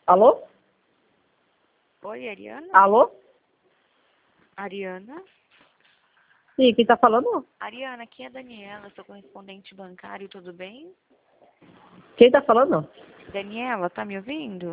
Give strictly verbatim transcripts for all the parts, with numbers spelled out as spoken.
Alô? Oi, Ariana? Alô? Ariana? Sim, quem tá falando? Ariana, aqui é a Daniela, sou correspondente bancário, tudo bem? Quem tá falando? Daniela, tá me ouvindo?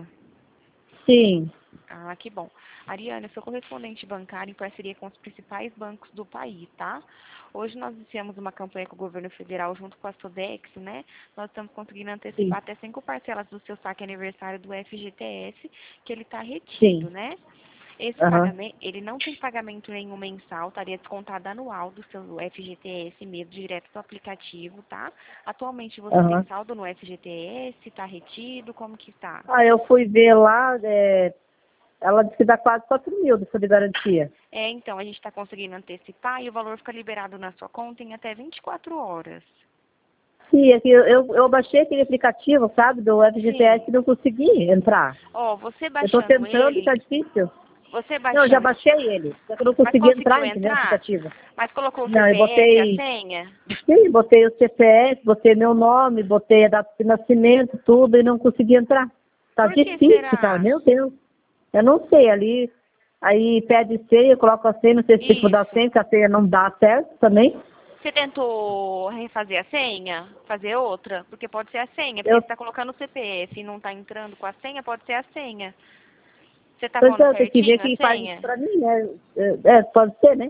Sim. Ah, que bom. Ariana, eu sou correspondente bancário em parceria com os principais bancos do país, tá? Hoje nós iniciamos uma campanha com o governo federal junto com a Sodex, né? Nós estamos conseguindo Sim. antecipar até cinco parcelas do seu saque aniversário do F G T S, que ele está retido, Sim. né? Esse Aham. pagamento, ele não tem pagamento nenhum mensal, estaria descontado anual do seu F G T S mesmo, direto do aplicativo, tá? Atualmente você tem Aham. saldo no F G T S, está retido, como que tá? Ah, eu fui ver lá, é, ela disse que dá quase quatro mil de de garantia. É, então, a gente está conseguindo antecipar e o valor fica liberado na sua conta em até vinte e quatro horas. Sim, é que eu, eu, eu baixei aquele aplicativo, sabe, do F G T S Sim. e não consegui entrar. Ó, você Eu tô baixando tentando e ele, tá difícil. você Não, eu já baixando, baixei ele, só que eu não mas consegui conseguiu entrar, entendeu, no entrar? aplicativo. Mas colocou o Não, eu C P F, a botei, senha? sim, botei o C P S, botei meu nome, botei a data de nascimento, tudo, e não consegui entrar. Tá Por que difícil, cara, será? meu Deus. Eu não sei, ali, aí pede senha, eu coloco a senha, não sei se tem que mudar a Isso. senha, porque a senha não dá certo também. Você tentou refazer a senha? Fazer outra? Porque pode ser a senha, porque Eu, você está colocando o C P F e não está entrando com a senha, pode ser a senha. Você está pois falando é, eu tenho que ver certinho a quem faz isso senha? pra mim, né? É, é, pode ser, né?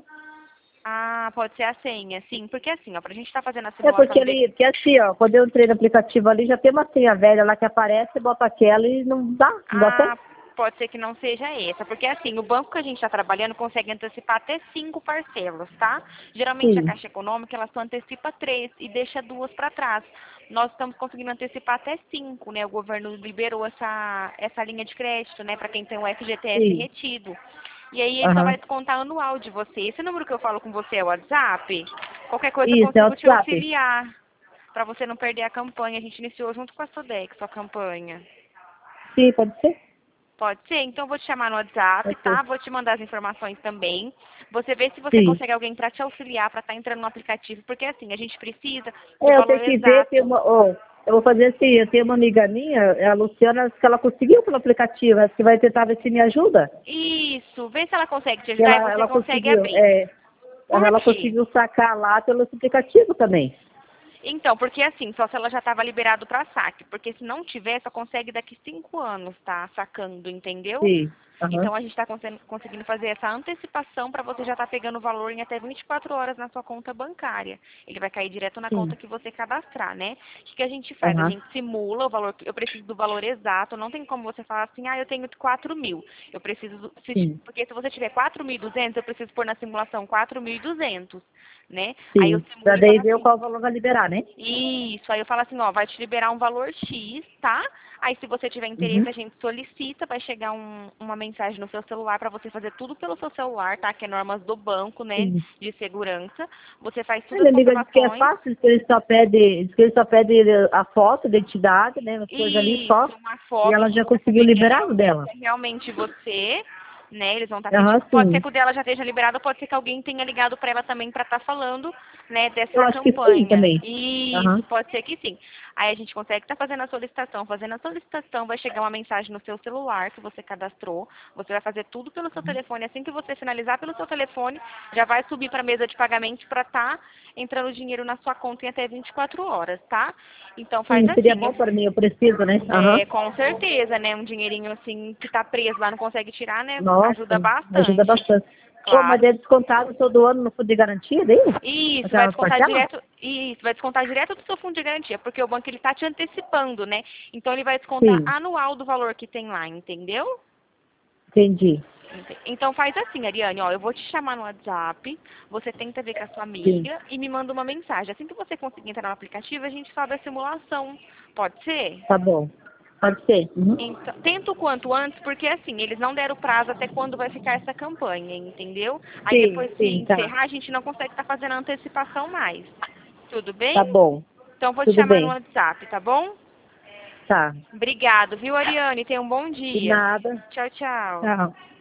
Ah, pode ser a senha, sim. Porque assim, ó, pra gente estar fazendo a É porque simulação de... ali, porque assim, ó, quando eu entrei no aplicativo ali, já tem uma senha velha lá que aparece, bota aquela e não dá, não dá Ah, certo. pode ser que não seja essa, porque assim, o banco que a gente está trabalhando consegue antecipar até cinco parcelas, tá? Geralmente a Sim, Caixa Econômica, ela só antecipa três e deixa duas para trás. Nós estamos conseguindo antecipar até cinco, né? O governo liberou essa, essa linha de crédito, né, para quem tem o F G T S sim, retido. E aí ele só vai aham. descontar anual de você. Esse número que eu falo com você é o WhatsApp? Qualquer coisa eu Isso, é o consigo te WhatsApp. auxiliar, para você não perder a campanha. A gente iniciou junto com a Sodex a campanha. Sim, pode ser? Pode ser? Então eu vou te chamar no WhatsApp, Pode ser. tá? Vou te mandar as informações também. Você vê se você Sim. consegue alguém para te auxiliar, para estar entrando no aplicativo, porque assim, a gente precisa do É, eu valor tenho que ver, tem exato. uma, ó, eu vou fazer assim, eu tenho uma amiga minha, a Luciana, que ela conseguiu pelo aplicativo, acho que vai tentar ver se me ajuda. Isso, vê se ela consegue te Que ajudar e Ela, você ela consegue conseguiu, abrir. é, Por ela quê? conseguiu sacar lá pelo aplicativo também. Então, porque assim, só se ela já estava liberado para saque, porque se não tiver, só consegue daqui cinco anos, tá? Sacando, entendeu? Sim. Aham. Então a gente está conseguindo fazer essa antecipação para você já estar pegando o valor em até vinte e quatro horas na sua conta bancária. Ele vai cair direto na Sim. conta que você cadastrar, né? O que, que a gente faz? A Aham. gente simula o valor, eu preciso do valor exato, não tem como você falar assim, ah, eu tenho quatro mil. Eu preciso, do- se- Sim. porque se você tiver quatro mil e duzentos, eu preciso pôr na simulação quatro mil e duzentos, né? Aí eu Sim. Pra simulo e daí falo ver assim, qual valor vai liberar, né? isso, aí eu falo assim, ó, vai te liberar um valor X, tá? Aí se você tiver interesse, Uhum. a gente solicita, vai chegar um- uma mensagem no seu celular para você fazer tudo pelo seu celular, tá? Que é normas do banco, né, Sim. de segurança. Você faz A todas minha as amiga disse que é comprovações. fácil, diz que ele só pede, diz que ele só pede a foto, a identidade, né? As coisas ali só. Isso, uma E foto ela assim já para conseguiu saber que é, liberar real, o dela. é realmente você, né? Eles vão estar Aham, pedindo. Pode ser sim. que o dela já esteja liberado, pode ser que alguém tenha ligado para ela também para estar falando, né, Eu dessa acho que sim campanha. também. Isso, Aham. pode ser que sim. Aí a gente consegue estar fazendo a solicitação. Fazendo a solicitação, vai chegar uma mensagem no seu celular que você cadastrou. Você vai fazer tudo pelo seu telefone. Assim que você finalizar pelo seu telefone, já vai subir para a mesa de pagamentos para estar entrando dinheiro na sua conta em até vinte e quatro horas, tá? Então faz Sim, seria assim, bom para mim, eu preciso, né? Aham. é, com certeza, né? Um dinheirinho assim que tá preso lá, não consegue tirar, né? Ajuda Nossa, ajuda bastante. bastante. Pô, mas Claro. é descontado todo ano no fundo de garantia dele? Isso, vai Aquela descontar parcela? direto, isso, vai descontar direto do seu fundo de garantia, porque o banco ele tá te antecipando, né? Então ele vai descontar Sim, anual do valor que tem lá, entendeu? entendi. Ente- Então faz assim, Ariane, ó, eu vou te chamar no WhatsApp, você tenta ver com a sua Sim, amiga e me manda uma mensagem. Assim que você conseguir entrar no aplicativo, a gente sobe a simulação. Pode ser? tá bom. Pode ser. Uhum. Então, tenta o quanto antes, porque assim, eles não deram prazo até quando vai ficar essa campanha, entendeu? Aí Sim, depois se sim, tá. encerrar, a gente não consegue estar fazendo a antecipação mais. Tudo bem? Tá bom. Então vou te Tudo chamar no bem. WhatsApp, tá bom? Tá. Obrigado, viu, Ariane? Tenha um bom De dia. nada. Tchau, tchau. Tchau.